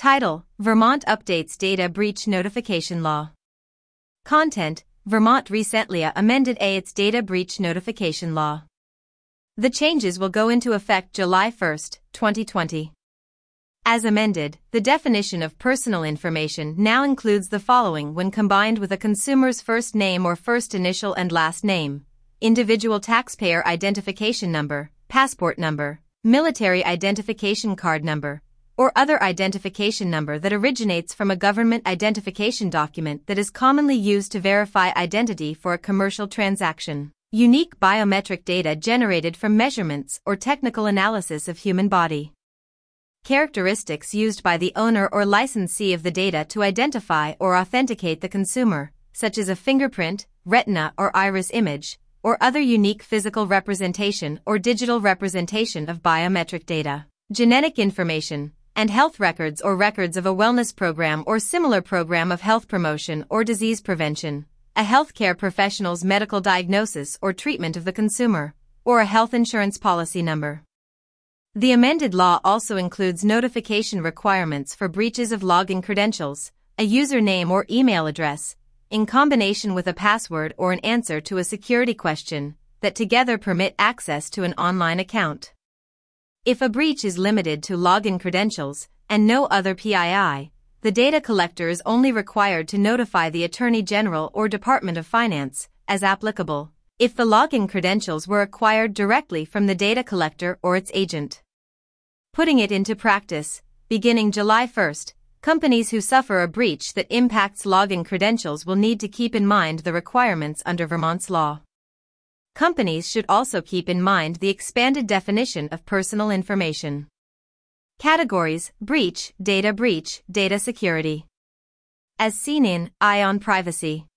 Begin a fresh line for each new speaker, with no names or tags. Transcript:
Title: Vermont updates data breach notification law. Content: Vermont recently amended its data breach notification law. The changes will go into effect July 1, 2020. As amended, the definition of personal information now includes the following when combined with a consumer's first name or first initial and last name, individual taxpayer identification number, passport number, military identification card number, or other identification number that originates from a government identification document that is commonly used to verify identity for a commercial transaction. Unique biometric data generated from measurements or technical analysis of human body. Characteristics used by the owner or licensee of the data to identify or authenticate the consumer, such as a fingerprint, retina or iris image, or other unique physical representation or digital representation of biometric data. Genetic information, and health records or records of a wellness program or similar program of health promotion or disease prevention, a healthcare professional's medical diagnosis or treatment of the consumer, or a health insurance policy number. The amended law also includes notification requirements for breaches of login credentials, a username or email address, in combination with a password or an answer to a security question, that together permit access to an online account. If a breach is limited to login credentials, and no other PII, the data collector is only required to notify the Attorney General or Department of Finance, as applicable, if the login credentials were acquired directly from the data collector or its agent. Putting it into practice, beginning July 1, companies who suffer a breach that impacts login credentials will need to keep in mind the requirements under Vermont's law. Companies should also keep in mind the expanded definition of personal information. Categories: breach, data security. As seen in Eye on Privacy.